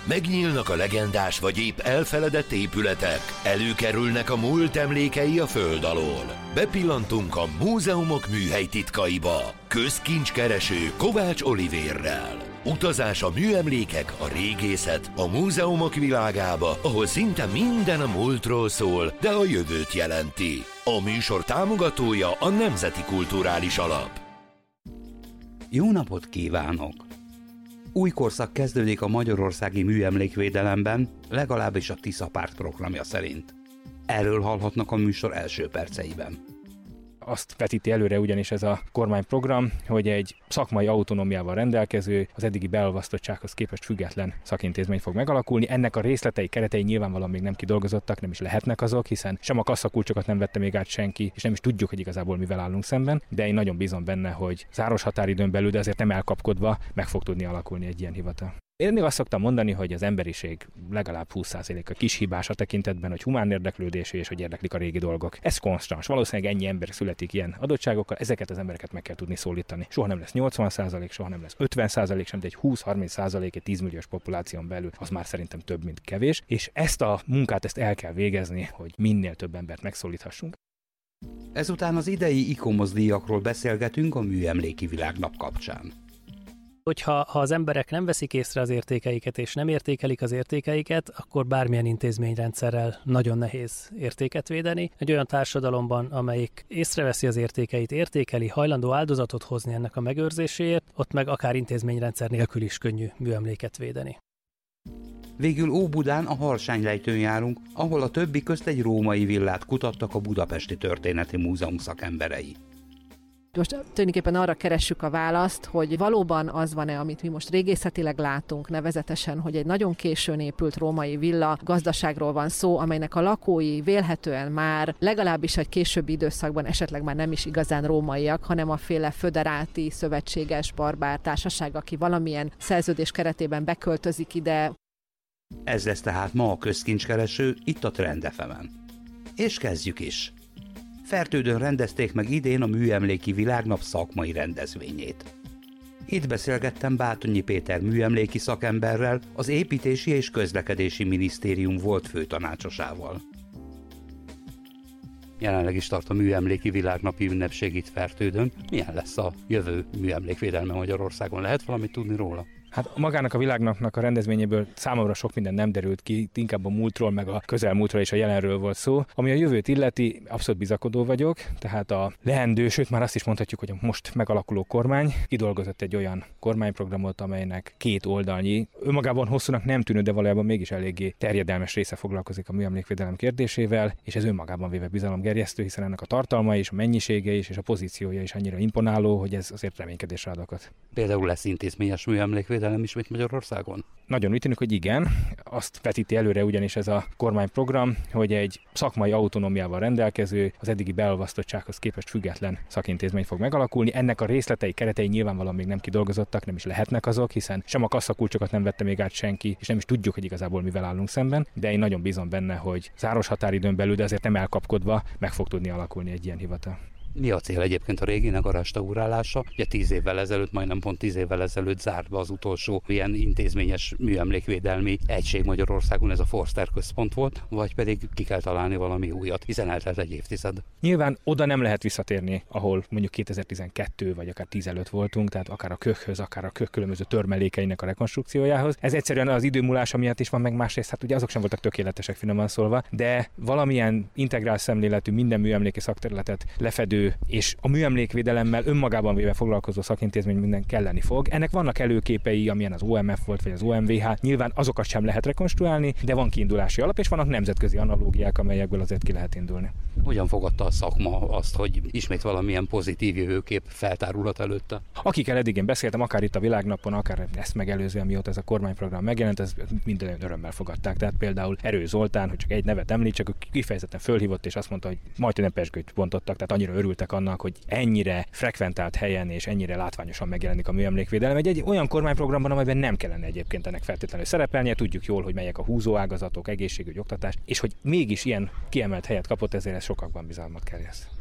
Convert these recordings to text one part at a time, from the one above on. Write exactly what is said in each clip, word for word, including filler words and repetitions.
Megnyílnak a legendás vagy épp elfeledett épületek, előkerülnek a múlt emlékei a föld alól. Bepillantunk a múzeumok műhely titkaiba. Közkincskereső Kovács Olivérrel. Utazás a műemlékek, a régészet, a múzeumok világába, ahol szinte minden a múltról szól, de a jövőt jelenti. A műsor támogatója a Nemzeti Kulturális Alap. Jó napot kívánok! Új korszak kezdődik a magyarországi műemlékvédelemben, legalábbis a Tisza Párt programja szerint. Erről hallhatnak a műsor első perceiben. Azt vetíti előre ugyanis ez a kormányprogram, hogy egy szakmai autonómiával rendelkező, az eddigi beolvasztottsághoz képest független szakintézmény fog megalakulni. Ennek a részletei, keretei nyilvánvalóan még nem kidolgozottak, nem is lehetnek azok, hiszen sem a kasszakulcsokat nem vette még át senki, és nem is tudjuk, hogy igazából mivel állunk szemben, de én nagyon bízom benne, hogy záros határidőn belül, de azért nem elkapkodva meg fog tudni alakulni egy ilyen hivatal. Én még azt szoktam mondani, hogy az emberiség legalább húsz százaléka kis hibás a tekintetben, hogy humán érdeklődésű és hogy érdeklik a régi dolgok. Ez konstans. Valószínűleg ennyi ember születik ilyen adottságokkal, ezeket az embereket meg kell tudni szólítani. Soha nem lesz nyolcvan százalék, soha nem lesz ötven százalék, sem, de egy húsz-harminc százalék egy tíz milliós populáción belül, az már szerintem több, mint kevés. És ezt a munkát ezt el kell végezni, hogy minél több embert megszólíthassunk. Ezután az idei ICOMOS díjakról beszélgetünk a Műemléki Világnap kapcsán. Hogyha ha az emberek nem veszik észre az értékeiket és nem értékelik az értékeiket, akkor bármilyen intézményrendszerrel nagyon nehéz értéket védeni. Egy olyan társadalomban, amelyik észreveszi az értékeit, értékeli, hajlandó áldozatot hozni ennek a megőrzéséért, ott meg akár intézményrendszer nélkül is könnyű műemléket védeni. Végül Óbudán a Harsánylejtőn járunk, ahol a többi közt egy római villát kutattak a Budapesti Történeti Múzeum szakemberei. Most tulajdonképpen arra keressük a választ, hogy valóban az van-e, amit mi most régészetileg látunk, nevezetesen, hogy egy nagyon későn épült római villa gazdaságról van szó, amelynek a lakói vélhetően már legalábbis egy későbbi időszakban esetleg már nem is igazán rómaiak, hanem a féle föderáti, szövetséges, barbár társaság, aki valamilyen szerződés keretében beköltözik ide. Ez lesz tehát ma a közkincskereső itt a Trend ef emen. És kezdjük is! Fertődön rendezték meg idén a Műemléki Világnap szakmai rendezvényét. Itt beszélgettem Bátonyi Péter műemléki szakemberrel, az Építési és Közlekedési Minisztérium volt főtanácsosával. Jelenleg is tart a Műemléki Világnapi ünnepség itt Fertődön. Milyen lesz a jövő műemlékvédelme Magyarországon? Lehet valamit tudni róla? Hát magának a világnapnak a rendezvényéből számomra sok minden nem derült ki, inkább a múltról, meg a közelmúltról és a jelenről volt szó. Ami a jövőt illeti, abszolút bizakodó vagyok, tehát a leendő, sőt már azt is mondhatjuk, hogy a most megalakuló kormány kidolgozott egy olyan kormányprogramot, amelynek két oldalnyi, önmagában hosszúnak nem tűnő, de valójában mégis eléggé terjedelmes része foglalkozik a műemlékvédelem kérdésével, és ez önmagában véve bizalomgerjesztő, hiszen ennek a tartalma is, a mennyisége is, és a pozíciója is annyira imponáló, hogy ez azért reménykedésre ad okot. Például lesz intézményes műemlékvédelem ismét Magyarországon? Nagyon úgy tűnik, hogy igen. Azt vetíti előre ugyanis ez a kormányprogram, hogy egy szakmai autonómiával rendelkező, az eddigi beolvasztottsághoz képest független szakintézmény fog megalakulni. Ennek a részletei, keretei nyilvánvalóan még nem kidolgozottak, nem is lehetnek azok, hiszen sem a kasszakulcsokat nem vette még át senki, és nem is tudjuk, hogy igazából mivel állunk szemben, de én nagyon bízom benne, hogy záros határidőn belül, de azért nem elkapkodva meg fog tudni alakulni egy ilyen hivatal. Mi a cél egyébként a réginek a restaurálása? Ugye tíz évvel ezelőtt, majdnem pont tíz évvel ezelőtt zárt be az utolsó ilyen intézményes műemlékvédelmi egység Magyarországon, ez a Forster központ volt, vagy pedig ki kell találni valami újat, hiszen eltelt egy évtized. Nyilván oda nem lehet visszatérni, ahol mondjuk kétezer-tizenkettő vagy akár tíz előtt voltunk, tehát akár a kökhöz, akár a kök különböző törmelékeinek a rekonstrukciójához. Ez egyszerűen az idő múlása miatt is van, meg másrészt, hát ugye azok sem voltak tökéletesek, finoman szólva, de valamilyen integrál szemléletű, minden műemléki szakterületet lefedő és a műemlékvédelemmel önmagában véve foglalkozó szakintézmény minden kelleni fog. Ennek vannak előképei, amilyen az o em ef volt, vagy az o em vé há. Nyilván azokat sem lehet rekonstruálni, de van kiindulási alap, és vannak nemzetközi analógiák, amelyekből azért ki lehet indulni. Hogyan fogadta a szakma azt, hogy ismét valamilyen pozitív jövőkép feltárulhat előtte? Akikkel eddig én beszéltem, akár itt a Világnapon, akár ezt megelőzően, mióta ez a kormányprogram megjelent, ez minden örömmel fogadták. Tehát például Erő Zoltán, hogy csak egy nevet említsek, ő kifejezetten fölhívott, és azt mondta, hogy majdnem pezsgőt bontottak, tehát annyira örültek annak, hogy ennyire frekventált helyen és ennyire látványosan megjelenik a műemlékvédelem. Egy, egy olyan kormányprogramban, amelyben nem kellene egyébként ennek feltétlenül szerepelnie, tudjuk jól, hogy melyek a húzóágazatok, egészségügy, oktatás, és hogy mégis ilyen kiemelt helyet kapott, ezért ez sokakban bizalmat gerjeszt.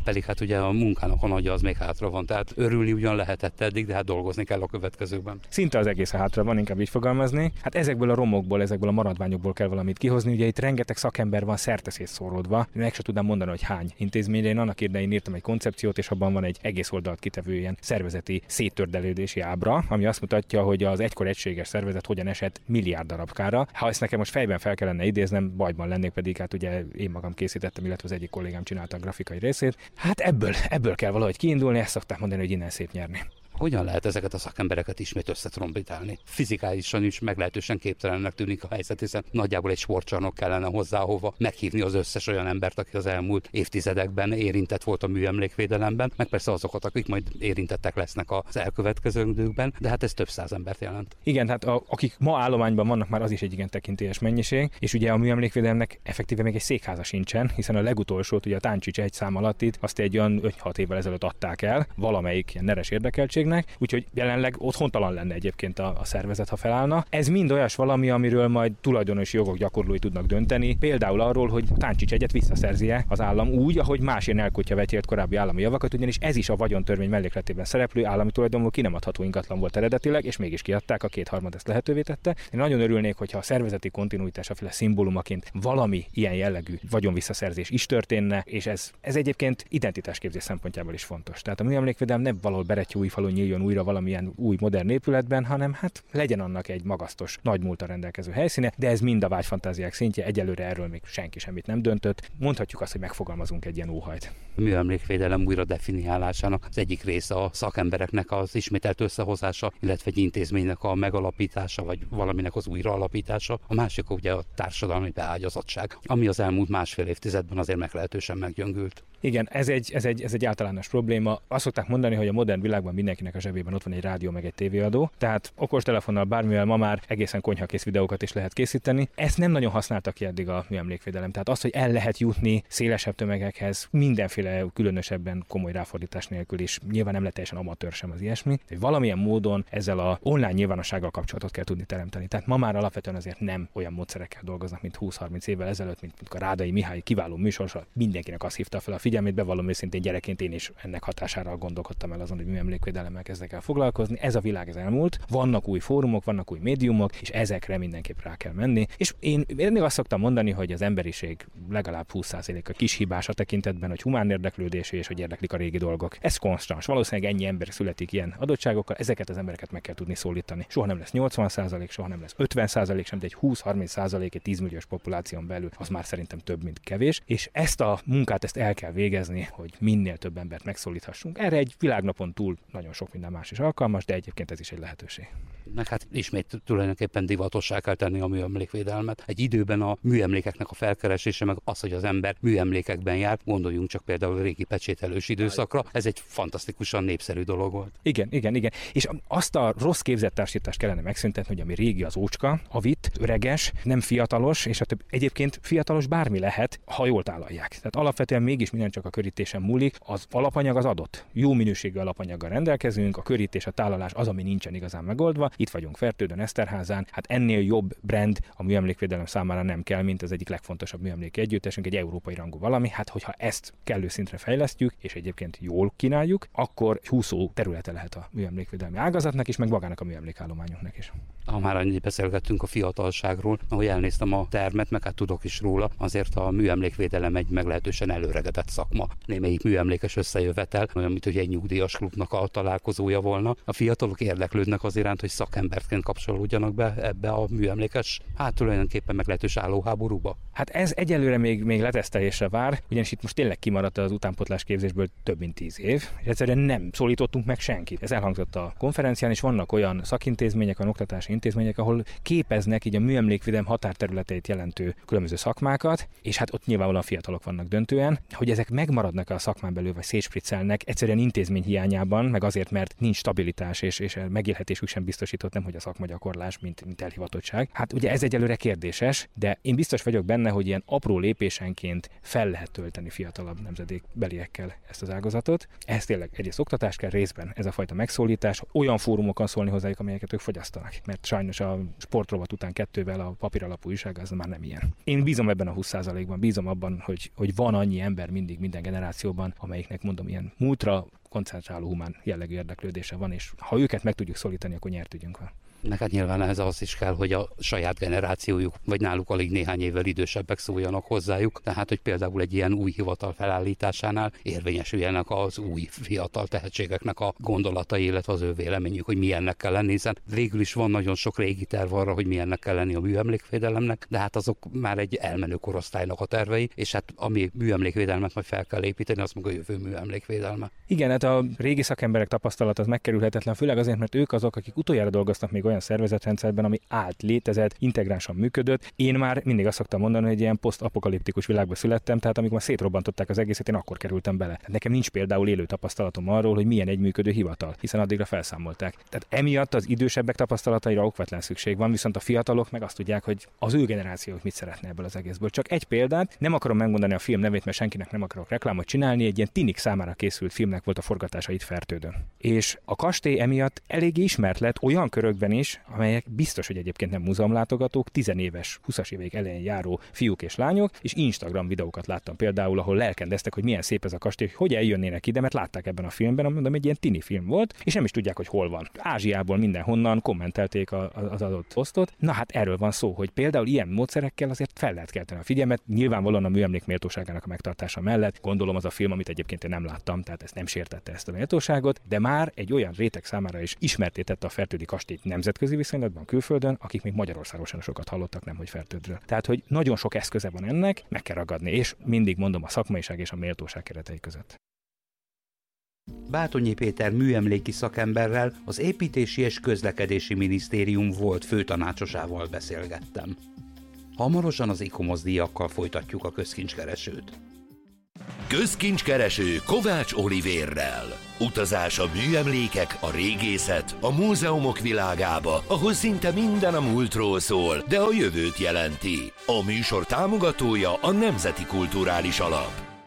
pedig hát ugye a munkának a nagyja az még hátra van, tehát örülni ugyan lehetett eddig, de hát dolgozni kell a következőkben. Szinte az egész hátra van, inkább így fogalmazni. Hát ezekből a romokból, ezekből a maradványokból kell valamit kihozni. Ugye itt rengeteg szakember van szerte szétszóródva. Meg sem tudnám mondani, hogy hány intézményre. Én annak idején írtam egy koncepciót, és abban van egy egész oldalt kitevő ilyen szervezeti széttördelődési ábra, ami azt mutatja, hogy az egykor egységes szervezet hogyan esett milliárd darabkára. Ha ezt nekem most fejben fel kellene idéznem, bajban lennék, pedig hát ugye én magam készítettem, illetve az egyik kollégám csinálta a grafikai részét. Hát ebből, ebből kell valahogy kiindulni, ezt szokták mondani, hogy innen szép nyerni. Hogyan lehet ezeket a szakembereket ismét összetrombitálni? Fizikálisan is meglehetősen képtelennek tűnik a helyzet, hiszen nagyjából egy sportcsarnok kellene hozzá, ahova meghívni az összes olyan embert, aki az elmúlt évtizedekben érintett volt a műemlékvédelemben, meg persze azokat, akik majd érintettek lesznek az elkövetkezőkben, de hát ez több száz embert jelent. Igen, hát a, akik ma állományban vannak, már az is egy igen tekintélyes mennyiség, és ugye a műemlékvédelemnek effektíve még egy székháza sincsen, hiszen a legutolsót, ugye a Táncsics egy szám alatt itt, azt egy olyan öt-hat évvel ezelőtt adták el valamelyik ilyen neres érdekeltség. Úgyhogy jelenleg ott hontalan lenne egyébként a, a szervezet, ha felállna. Ez mind olyas valami, amiről majd tulajdonosi jogok gyakorlói tudnak dönteni. Például arról, hogy a Táncsics egyet visszaszerzi-e az állam úgy, ahogy más ilyen elkutya vetélt korábbi állami javakat, ugyanis ez is a vagyontörvény mellékletében szereplő állami tulajdonból ki nem adható ingatlan volt eredetileg, és mégis kiadták, a kétharmad ezt lehetővé tette. Én nagyon örülnék, hogyha a szervezeti kontinuitás a szimbólumaként valami ilyen jellegű vagyonvisszaszerzés is történne, és ez, ez egyébként identitásképzés szempontjából is fontos. Tehát a műemlékvédelem nem valahol Berettyóújfalun nyíljon újra valamilyen új modern épületben, hanem hát legyen annak egy magasztos, nagy múlttal rendelkező helyszíne, de ez mind a vágyfantáziák szintje, egyelőre erről még senki semmit nem döntött. Mondhatjuk azt, hogy megfogalmazunk egy ilyen óhajt. A műemlékvédelem újra definiálásának az egyik része a szakembereknek az ismételt összehozása, illetve egy intézménynek a megalapítása, vagy valaminek az újraalapítása. A másik ugye a társadalmi beágyazottság, ami az elmúlt másfél évtizedben azért meglehetősen meggyöngült. Igen, ez egy, ez, egy, ez egy általános probléma. Azt szokták mondani, hogy a modern világban mindenkinek a zsebében ott van egy rádió meg egy tévéadó, tehát okostelefonnal bármivel ma már egészen konyhakész videókat is lehet készíteni. Ezt nem nagyon használtak ki eddig a műemlékvédelem. Tehát az, hogy el lehet jutni szélesebb tömegekhez, mindenféle különösebben komoly ráfordítás nélkül is, nyilván nem lehet teljesen amatőr sem az ilyesmi, hogy valamilyen módon ezzel a online nyilvánossággal kapcsolatot kell tudni teremteni. Tehát ma már alapvetően azért nem olyan módszerekkel dolgoznak, mint húsz-harminc évvel ezelőtt, mint a Rádai Mihály kiváló műsorsa, mindenkinek azt hívta fel a figyelmét, bevallom őszintén gyerekként én is ennek hatására gondolkodtam el azon, hogy műemlékvédelemmel kezdek el foglalkozni. Ez a világ ez elmúlt, vannak új fórumok, vannak új médiumok, és ezekre mindenképp rá kell menni. És én, én még azt szoktam mondani, hogy az emberiség legalább húsz százaléka kis hibás a tekintetben, hogy humán érdeklődésű és hogy érdeklik a régi dolgok. Ez konstans. Valószínűleg ennyi ember születik ilyen adottságokkal, ezeket az embereket meg kell tudni szólítani. Soha nem lesz nyolcvan százalék, soha nem lesz ötven százalék sem, de egy húsz-harminc százalék egy tíz milliós populáción belül, az már szerintem több, mint kevés. És ezt a munkát ezt el kell végezni, hogy minél több embert megszólíthassunk. Erre egy világnapon túl nagyon sok minden más is alkalmas, de egyébként ez is egy lehetőség. Meg hát ismét tulajdonképpen divatossá kell tenni a műemlékvédelmet. Egy időben a műemlékeknek a felkeresése, meg az, hogy az ember műemlékekben járt, gondoljunk csak például a régi pecsételős időszakra, ez egy fantasztikusan népszerű dolog volt. Igen, igen, igen. És azt a rossz képzett társítást kellene megszüntetni, hogy ami régi az ócska, a vitt, öreges, nem fiatalos, és a több. Egyébként fiatalos bármi lehet, ha jól tálalják. Tehát alapvetően mégis minden csak a körítésen múlik, az alapanyag az adott. Jó minőségű alapanyaggal rendelkezünk, a körítés, a tálalás az, ami nincsen igazán megoldva. Itt vagyunk Fertődön, Eszterházán, hát ennél jobb brand a műemlékvédelem számára nem kell, mint az egyik legfontosabb műemléki együttesünk, egy európai rangú valami. Hát hogyha ezt kellő szintre fejlesztjük, és egyébként jól kínáljuk, akkor húszó területe lehet a műemlékvédelmi ágazatnak is, meg magának a műemlékállományunknak is. Ha már annyit beszélgettünk a fiatalságról, ahogy elnéztem a termet, meg hát tudok is róla, azért a műemlékvédelem egy meglehetősen előregedett szakma. Némelyik műemlékes összejövetel, olyan, mint hogy egy nyugdíjas klubnak a találkozója volna. A fiatalok érdeklődnek az iránt, hogy szakemberként kapcsolódjanak be ebbe a műemlékes, hát tulajdonképpen meglehetős állóháborúba. Hát ez egyelőre még, még letesztelésre vár, ugyanis itt most tényleg kimaradt az utánpótlás képzésből több mint tíz év, és egyszerűen nem szólítottunk meg senkit. Ez elhangzott a konferencián, és vannak olyan szakintézmények, olyan oktatási intézmények, ahol képeznek így a műemlékvédelem határterületeit jelentő különböző szakmákat, és hát ott nyilvánvalóan fiatalok vannak döntően, hogy ezek megmaradnak a szakmán belül, vagy szétspritzelnek egyszerűen intézmény hiányában, meg azért, mert nincs stabilitás, és, és megélhetésük sem biztosított, nem hogy a szakmagyakorlás, mint, mint elhivatottság. Hát ugye ez egyelőre kérdéses, de én biztos vagyok benne, benne, hogy ilyen apró lépésenként fel lehet tölteni fiatalabb nemzedékbeliekkel ezt az ágazatot. Ez tényleg egyrészt oktatás kell, részben ez a fajta megszólítás, olyan fórumokon szólni hozzájuk, amelyeket ők fogyasztanak. Mert sajnos a sportrovat után kettővel a papíralapú újság az már nem ilyen. Én bízom ebben a húsz százalékban, bízom abban, hogy, hogy van annyi ember mindig minden generációban, amelyiknek mondom ilyen múltra koncentráló humán jellegű érdeklődése van, és ha őket meg tudjuk szólítani, akkor nyert ügyünk van. Meg hát nyilván ez az is kell, hogy a saját generációjuk, vagy náluk alig néhány évvel idősebbek szóljanak hozzájuk, tehát hogy például egy ilyen új hivatal felállításánál érvényesüljenek az új fiatal tehetségeknek a gondolatai, illetve az ő véleményük, hogy milyennek kell lenni, hiszen végül is van nagyon sok régi terv arra, hogy milyennek kell lenni a műemlékvédelemnek, de hát azok már egy elmenő korosztálynak a tervei, és hát ami műemlékvédelmet majd fel kell építeni, az meg a jövő műemlékvédelme. Igen, hát a régi szakemberek tapasztalat az megkerülhetetlen, főleg azért, mert ők azok, akik utoljára dolgoztak még olyan szervezetrendszerben, ami állt, létezett, integránsan működött. Én már mindig azt szoktam mondani, hogy ilyen posztapokaliptikus világba születtem, tehát amikor már szétrobbantották az egészet, én akkor kerültem bele. Nekem nincs például élő tapasztalatom arról, hogy milyen egy működő hivatal, hiszen addigra felszámolták. Tehát emiatt az idősebbek tapasztalataira okvetlen szükség van, viszont a fiatalok meg azt tudják, hogy az ő generációk mit szeretne ebből az egészből. Csak egy példát, nem akarom megmondani a film nevét, mert senkinek nem akarok reklámot csinálni, egy ilyen tinik számára készült filmnek volt a forgatása itt Fertődön. És a kastély emiatt eléggé ismert lett olyan körökben is, amelyek biztos, hogy egyébként nem múzeumlátogatók, tizenéves, húszas évek elején járó fiúk és lányok, és Instagram videókat láttam például, ahol lelkendeztek, hogy milyen szép ez a kastély, hogy eljönnének ide, mert látták ebben a filmben, mondom, egy ilyen tini film volt, és nem is tudják, hogy hol van. Ázsiából mindenhonnan kommentelték a, az adott posztot. Na hát erről van szó, hogy például ilyen módszerekkel azért fel lehet kelteni a figyelmet, nyilvánvalóan a műemlék méltóságának a megtartása mellett. Gondolom az a film, amit egyébként én nem láttam, tehát ezt nem sértette ezt a méltóságot, de már egy olyan réteg számára is ismertétette a fertődi kastélyt nemzetközi viszonylatban külföldön, akik még Magyarországon sem sokat hallottak, nem hogy Fertődről. Tehát, hogy nagyon sok eszköze van ennek, meg kell ragadni, és mindig mondom a szakmaiság és a méltóság keretei között. Bátonyi Péter műemléki szakemberrel, az Építési és Közlekedési Minisztérium volt főtanácsosával beszélgettem. Hamarosan az IKOMOS díjakkal folytatjuk a közkincskeresőt. Közkincskereső Kovács Olivérrel. Utazás a műemlékek, a régészet, a múzeumok világába, ahol szinte minden a múltról szól, de a jövőt jelenti. A műsor támogatója a Nemzeti Kulturális Alap.